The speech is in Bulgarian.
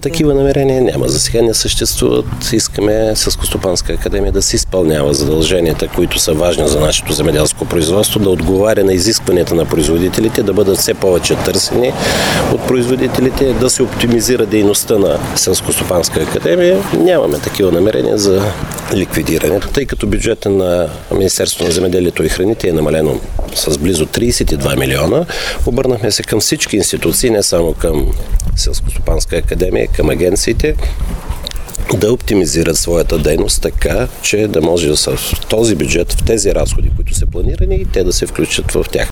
Такива намерения няма. За сега не съществуват. Искаме Селскостопанска академия да си изпълнява задълженията, които са важни за нашето земеделско производство, да отговаря на изискванията на производителите, да бъдат все повече търсени от производителите, да се оптимизира дейността на Селскостопанска академия. Нямаме такива намерения за ликвидиране, тъй като бюджета на Министерството на земеделието и храните е намалено с близо 32 милиона. Обърнахме се към всички институции, не само към Селскостопанска академия, към агенциите, да оптимизират своята дейност така, че да може да са в този бюджет, в тези разходи, които са планирани, и те да се включат в тях.